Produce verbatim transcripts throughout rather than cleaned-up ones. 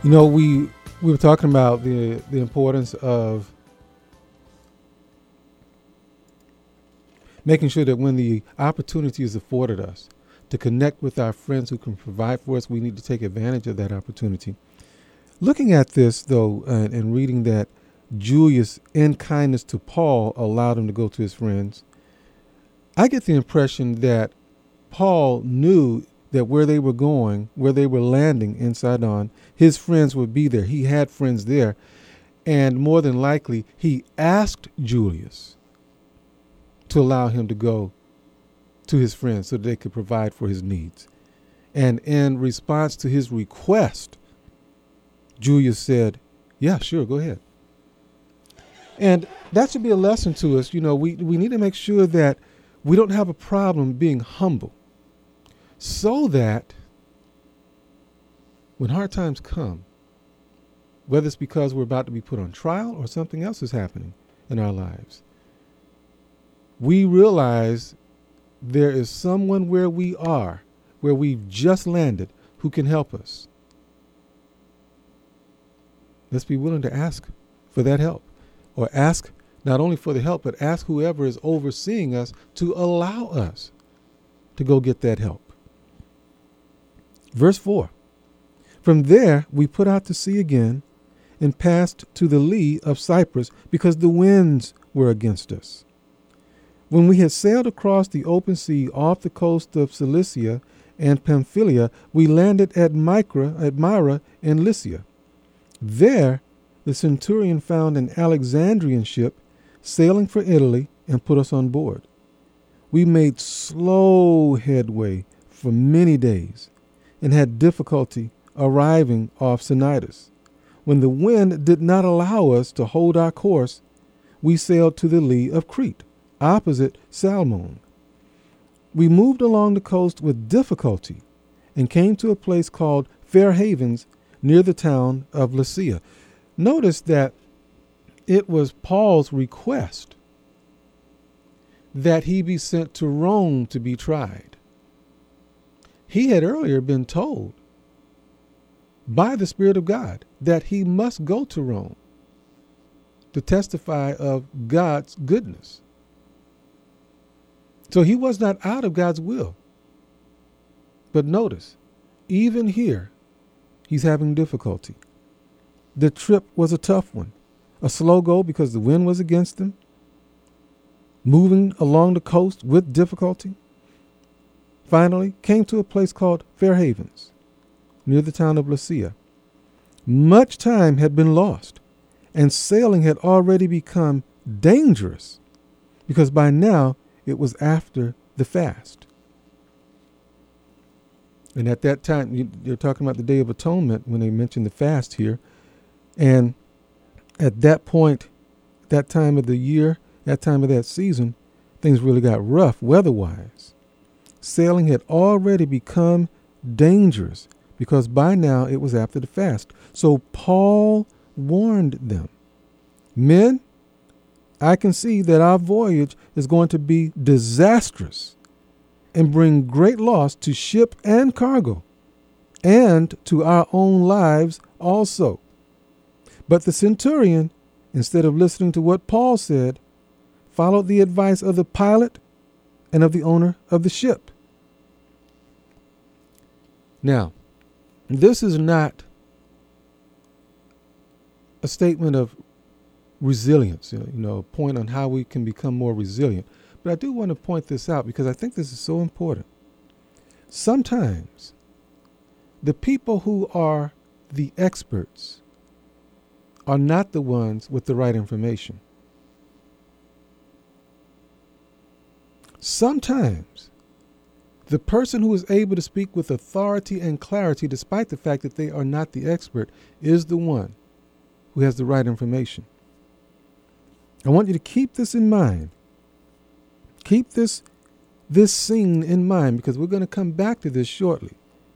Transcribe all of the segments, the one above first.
You know, we we were talking about the the importance of making sure that when the opportunity is afforded us to connect with our friends who can provide for us, we need to take advantage of that opportunity. Looking at this, though, uh, and reading that Julius, in kindness to Paul, allowed him to go to his friends, I get the impression that Paul knew that where they were going, where they were landing in Sidon, his friends would be there. He had friends there. And more than likely, he asked Julius to allow him to go to his friends so that they could provide for his needs. And in response to his request, Julius said, yeah, sure, go ahead. And that should be a lesson to us. You know, we, we need to make sure that we don't have a problem being humble, so that when hard times come, whether it's because we're about to be put on trial or something else is happening in our lives, we realize there is someone where we are, where we've just landed, who can help us. Let's be willing to ask for that help, or ask not only for the help, but ask whoever is overseeing us to allow us to go get that help. Verse four, from there we put out to sea again and passed to the lee of Cyprus because the winds were against us. When we had sailed across the open sea off the coast of Cilicia and Pamphylia, we landed at Myra, at Myra in Lycia. There the centurion found an Alexandrian ship sailing for Italy and put us on board. We made slow headway for many days and had difficulty arriving off Cnidus. When the wind did not allow us to hold our course, we sailed to the lee of Crete, opposite Salmone. We moved along the coast with difficulty and came to a place called Fair Havens near the town of Lasea. Notice that it was Paul's request that he be sent to Rome to be tried. He had earlier been told by the Spirit of God that he must go to Rome to testify of God's goodness. So he was not out of God's will. But notice, even here, he's having difficulty. The trip was a tough one. A slow go because the wind was against him. Moving along the coast with difficulty. Finally, came to a place called Fair Havens, near the town of Lasea. Much time had been lost, and sailing had already become dangerous because by now it was after the fast. And at that time, you're talking about the Day of Atonement when they mention the fast here. And at that point, that time of the year, that time of that season, things really got rough weather-wise. Sailing had already become dangerous because by now it was after the fast. So Paul warned them, men, I can see that our voyage is going to be disastrous and bring great loss to ship and cargo and to our own lives also. But the centurion, instead of listening to what Paul said, followed the advice of the pilot and of the owner of the ship. Now, this is not a statement of resilience, you know, a point on how we can become more resilient. But I do want to point this out because I think this is so important. Sometimes the people who are the experts are not the ones with the right information. Sometimes the person who is able to speak with authority and clarity, despite the fact that they are not the expert, is the one who has the right information. I want you to keep this in mind. Keep this, this scene in mind because we're going to come back to this shortly.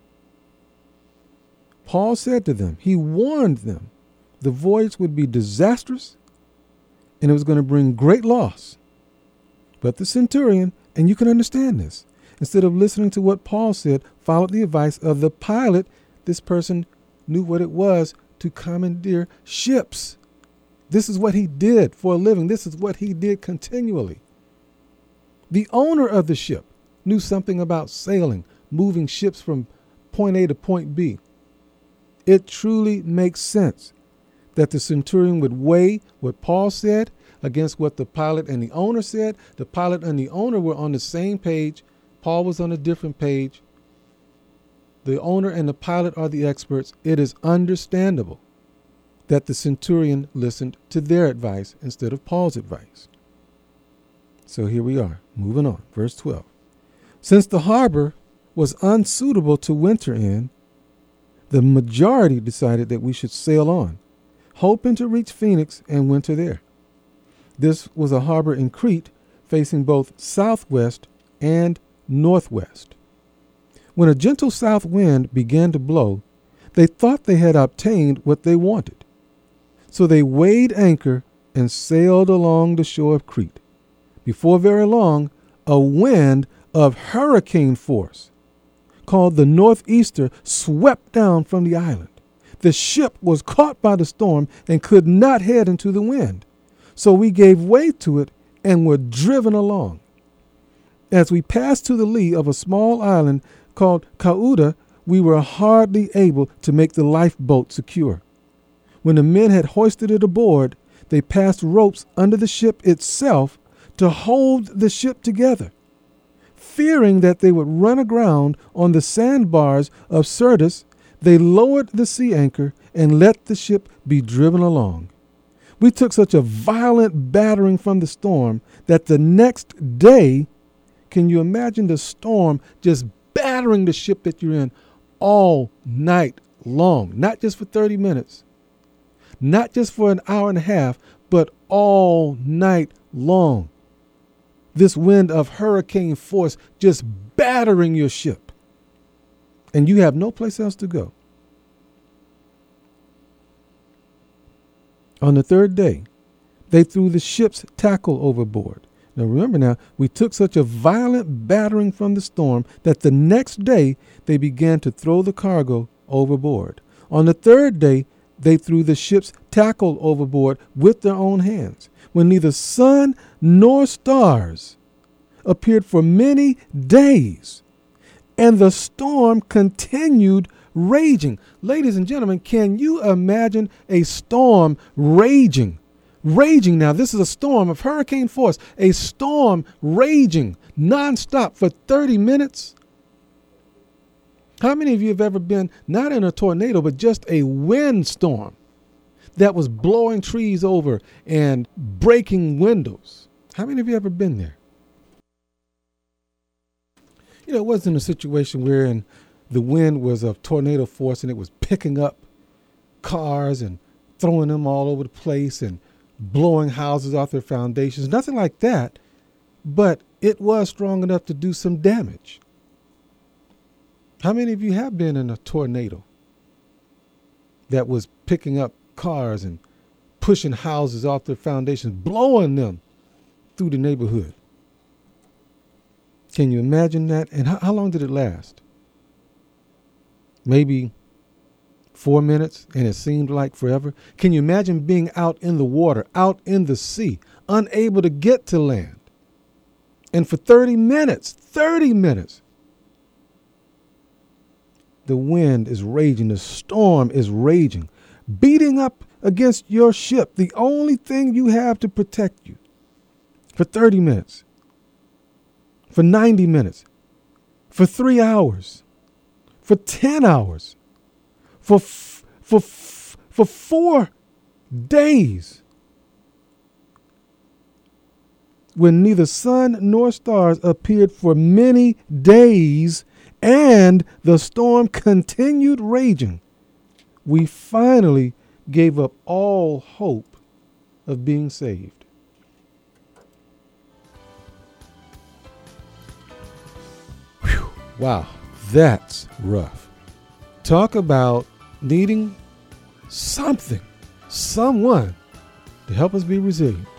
Paul said to them, he warned them, the voyage would be disastrous and it was going to bring great loss. But the centurion, and you can understand this, instead of listening to what Paul said, followed the advice of the pilot, this person knew what it was to commandeer ships. This is what he did for a living. This is what he did continually. The owner of the ship knew something about sailing, moving ships from point A to point B. It truly makes sense that the centurion would weigh what Paul said against what the pilot and the owner said. The pilot and the owner were on the same page. Paul was on a different page. The owner and the pilot are the experts. It is understandable that the centurion listened to their advice instead of Paul's advice. So here we are, moving on, verse twelve. Since the harbor was unsuitable to winter in, the majority decided that we should sail on, hoping to reach Phoenix and winter there. This was a harbor in Crete facing both southwest and northwest. When a gentle south wind began to blow, they thought they had obtained what they wanted. So they weighed anchor and sailed along the shore of Crete. Before very long, a wind of hurricane force, called the northeaster, swept down from the island. The ship was caught by the storm and could not head into the wind. So we gave way to it and were driven along. As we passed to the lee of a small island called Cauda, we were hardly able to make the lifeboat secure. When the men had hoisted it aboard, they passed ropes under the ship itself to hold the ship together. Fearing that they would run aground on the sandbars of Syrtis, they lowered the sea anchor and let the ship be driven along. We took such a violent battering from the storm that the next day, can you imagine the storm just battering the ship that you're in all night long? Not just for thirty minutes, not just for an hour and a half, but all night long. This wind of hurricane force just battering your ship, and you have no place else to go. On the third day, they threw the ship's tackle overboard. Now remember now, we took such a violent battering from the storm that the next day they began to throw the cargo overboard. On the third day, they threw the ship's tackle overboard with their own hands. When neither sun nor stars appeared for many days, and the storm continued raging. Ladies and gentlemen, can you imagine a storm raging? Raging now, this is a storm of hurricane force, a storm raging nonstop for thirty minutes. How many of you have ever been, not in a tornado, but just a windstorm that was blowing trees over and breaking windows? How many of you ever been there? You know, it wasn't a situation wherein the wind was of tornado force and it was picking up cars and throwing them all over the place and blowing houses off their foundations. Nothing like that, but it was strong enough to do some damage. How many of you have been in a tornado that was picking up cars and pushing houses off their foundations, blowing them through the neighborhood? Can you imagine that? And how, how long did it last? Maybe four minutes, and it seemed like forever. Can you imagine being out in the water, out in the sea, unable to get to land? And for thirty minutes, thirty minutes, the wind is raging, the storm is raging, beating up against your ship, the only thing you have to protect you, for thirty minutes, for ninety minutes, for three hours, for ten hours, for f- for f- for four days, when neither sun nor stars appeared for many days, and the storm continued raging, we finally gave up all hope of being saved. Whew. Wow, that's rough. Talk about needing something, someone to help us be resilient.